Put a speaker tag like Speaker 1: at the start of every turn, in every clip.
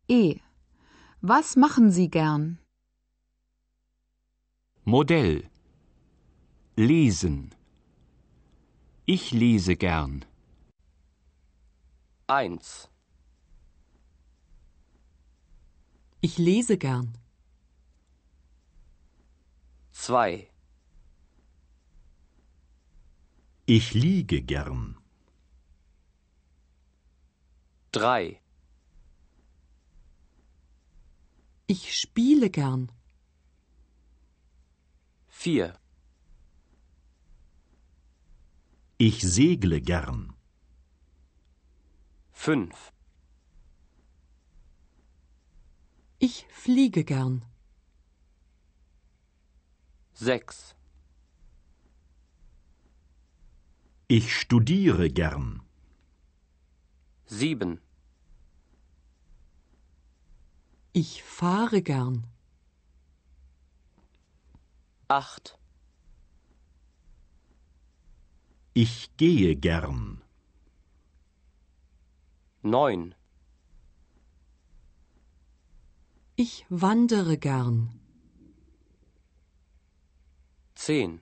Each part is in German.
Speaker 1: E. Was machen Sie gern?
Speaker 2: Modell. Lesen. Ich lese gern.
Speaker 3: 1.
Speaker 4: Ich lese gern.
Speaker 3: 2.
Speaker 5: Ich liege gern.
Speaker 3: 3.
Speaker 4: Ich spiele gern.
Speaker 3: 4.
Speaker 5: Ich segle gern.
Speaker 3: 5.
Speaker 4: Ich fliege gern.
Speaker 3: 6.
Speaker 5: Ich studiere gern.
Speaker 3: 7.
Speaker 4: Ich fahre gern.
Speaker 3: 8.
Speaker 5: Ich gehe gern.
Speaker 3: 9.
Speaker 4: Ich wandere gern.
Speaker 3: 10.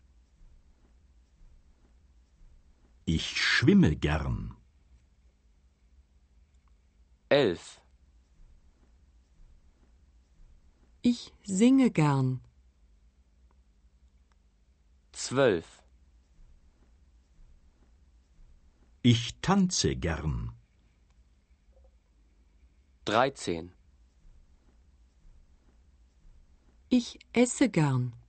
Speaker 5: Ich schwimme gern.
Speaker 3: 11.
Speaker 4: Ich singe gern.
Speaker 3: 12.
Speaker 5: Ich tanze gern.
Speaker 3: 13.
Speaker 4: Ich esse gern.